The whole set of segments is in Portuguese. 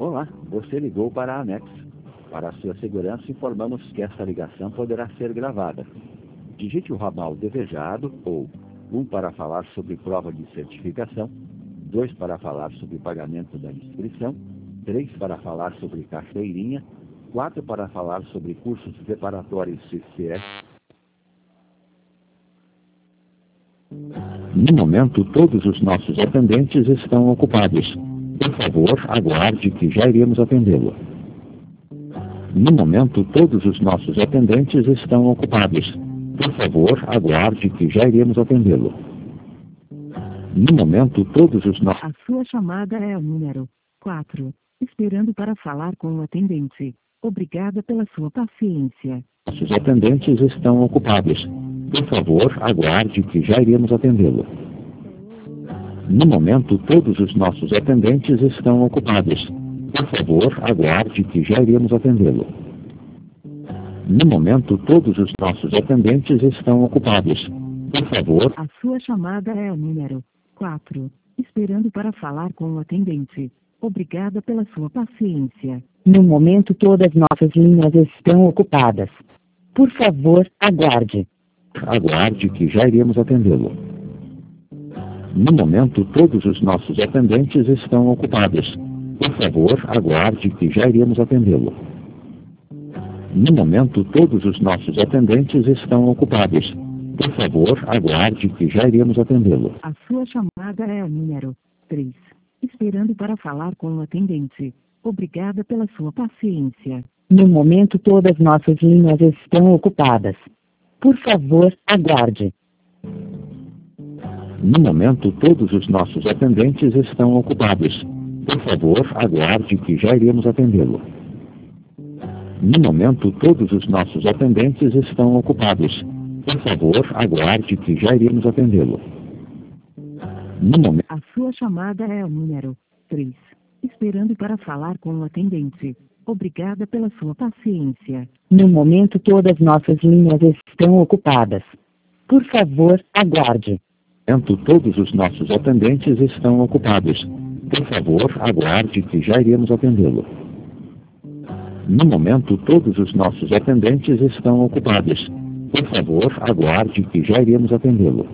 Olá, você ligou para a Anex. Para a sua segurança, informamos que esta ligação poderá ser gravada. Digite o ramal desejado ou 1 para falar sobre prova de certificação, 2 para falar sobre pagamento da inscrição, 3 para falar sobre carteirinha, 4 para falar sobre cursos preparatórios CCS. No momento, todos os nossos atendentes estão ocupados. Por favor, aguarde que já iremos atendê-lo. No momento, todos os nossos atendentes estão ocupados. Por favor, aguarde que já iremos atendê-lo. No momento, todos os nossos... A sua chamada é o número 4. Esperando para falar com o atendente. Obrigada pela sua paciência. Nossos atendentes estão ocupados. Por favor, aguarde que já iremos atendê-lo. No momento, todos os nossos atendentes estão ocupados. Por favor, aguarde que já iremos atendê-lo. No momento, todos os nossos atendentes estão ocupados. Por favor... A sua chamada é o número 4. Esperando para falar com o atendente. Obrigada pela sua paciência. No momento, todas nossas linhas estão ocupadas. Por favor, aguarde. Aguarde que já iremos atendê-lo. No momento, todos os nossos atendentes estão ocupados. Por favor, aguarde que já iremos atendê-lo. No momento, todos os nossos atendentes estão ocupados. Por favor, aguarde que já iremos atendê-lo. A sua chamada é o número 3. Esperando para falar com o atendente. Obrigada pela sua paciência. No momento, todas nossas linhas estão ocupadas. Por favor, aguarde. No momento, todos os nossos atendentes estão ocupados. Por favor, aguarde que já iremos atendê-lo. No momento, todos os nossos atendentes estão ocupados. Por favor, aguarde que já iremos atendê-lo. No momento... A sua chamada é o número 3. Esperando para falar com o atendente. Obrigada pela sua paciência. No momento, todas nossas linhas estão ocupadas. Por favor, aguarde. Todos os nossos atendentes estão ocupados. Por favor, aguarde que já iremos atendê-lo. No momento, todos os nossos atendentes estão ocupados. Por favor, aguarde que já iremos atendê-lo.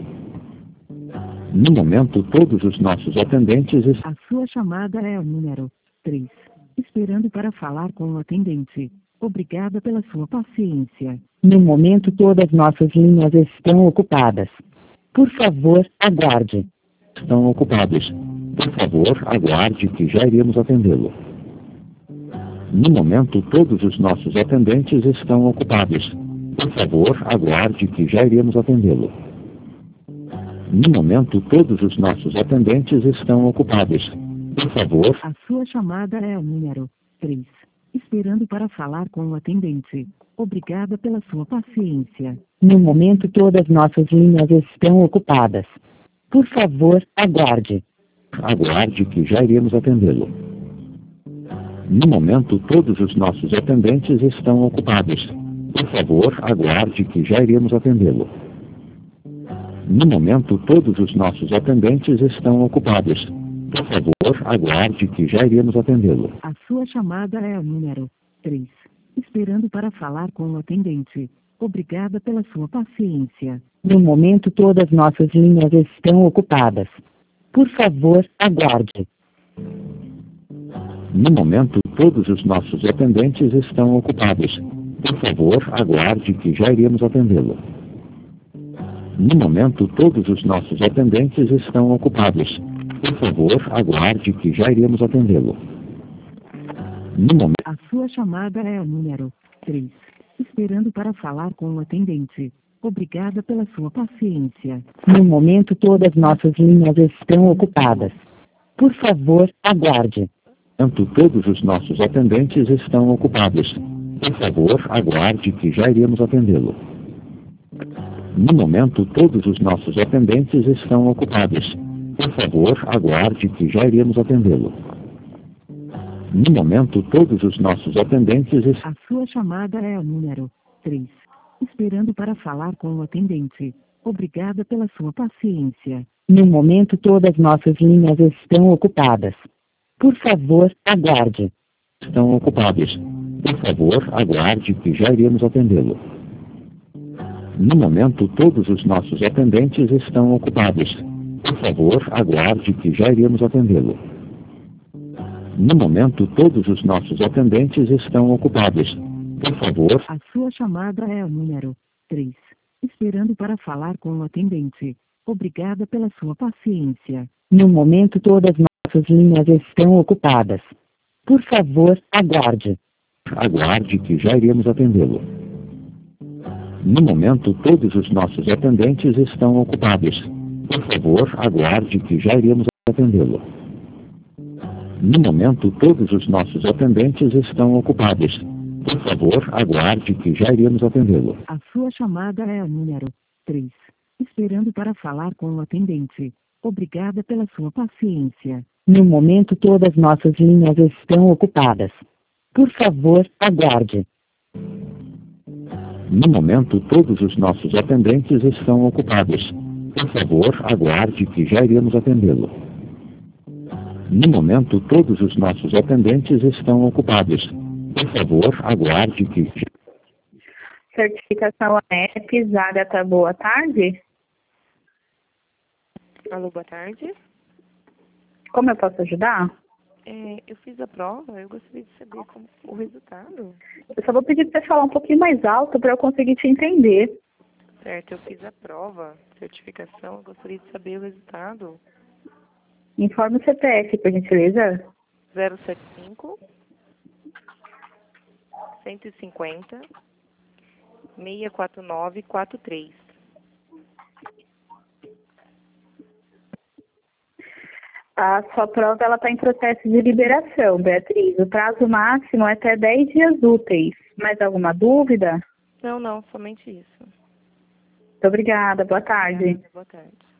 No momento, todos os nossos atendentes... A sua chamada é o número 3. Esperando para falar com o atendente. Obrigada pela sua paciência. No momento, todas nossas linhas estão ocupadas. Por favor, aguarde. Estão ocupados. Por favor, aguarde que já iremos atendê-lo. No momento, todos os nossos atendentes estão ocupados. Por favor, aguarde que já iremos atendê-lo. No momento, todos os nossos atendentes estão ocupados. Por favor... A sua chamada é o número 3. Esperando para falar com o atendente. Obrigada pela sua paciência. No momento, todas nossas linhas estão ocupadas. Por favor, aguarde. Aguarde que já iremos atendê-lo. No momento, todos os nossos atendentes estão ocupados. Por favor, aguarde que já iremos atendê-lo. No momento, todos os nossos atendentes estão ocupados. Por favor, aguarde que já iremos atendê-lo. A sua chamada é o número 3. Esperando para falar com o atendente. Obrigada pela sua paciência. No momento, todas nossas linhas estão ocupadas. Por favor, aguarde. No momento, todos os nossos atendentes estão ocupados. Por favor, aguarde que já iremos atendê-lo. No momento, todos os nossos atendentes estão ocupados. Por favor, aguarde que já iremos atendê-lo. No momento... A sua chamada é o número 3. Esperando para falar com o atendente. Obrigada pela sua paciência. No momento, todas nossas linhas estão ocupadas. Por favor, aguarde. Todos os nossos atendentes estão ocupados. Por favor, aguarde que já iremos atendê-lo. No momento, todos os nossos atendentes estão ocupados. Por favor, aguarde que já iremos atendê-lo. No momento, todos os nossos atendentes... A sua chamada é o número 3. Esperando para falar com o atendente. Obrigada pela sua paciência. No momento, todas nossas linhas estão ocupadas. Por favor, aguarde. estão ocupados. Por favor, aguarde que já iremos atendê-lo. No momento, todos os nossos atendentes estão ocupados. Por favor, aguarde que já iremos atendê-lo. No momento, todos os nossos atendentes estão ocupados. Por favor. A sua chamada é o número 3. Esperando para falar com o atendente. Obrigada pela sua paciência. No momento, todas nossas linhas estão ocupadas. Por favor, aguarde. Aguarde que já iremos atendê-lo. No momento, todos os nossos atendentes estão ocupados. Por favor, aguarde que já iremos atendê-lo. No momento, todos os nossos atendentes estão ocupados. Por favor, aguarde que já iremos atendê-lo. A sua chamada é o número 3. Esperando para falar com o atendente. Obrigada pela sua paciência. No momento, todas nossas linhas estão ocupadas. Por favor, aguarde. No momento, todos os nossos atendentes estão ocupados. Por favor, aguarde que já iremos atendê-lo. No momento, todos os nossos atendentes estão ocupados. Por favor, aguarde que... Certificação ANEP, Agatha, boa tarde. Alô, boa tarde. Como eu posso ajudar? Eu fiz a prova, eu gostaria de saber o resultado. Eu só vou pedir para você falar um pouquinho mais alto para eu conseguir te entender. Certo, eu fiz a prova, certificação, eu gostaria de saber o resultado. Informe o CPF, por gentileza. 075 150 64943. A sua prova está em processo de liberação, Beatriz. O prazo máximo é até 10 dias úteis. Mais alguma dúvida? Não, somente isso. Muito obrigada. Boa tarde. Boa tarde.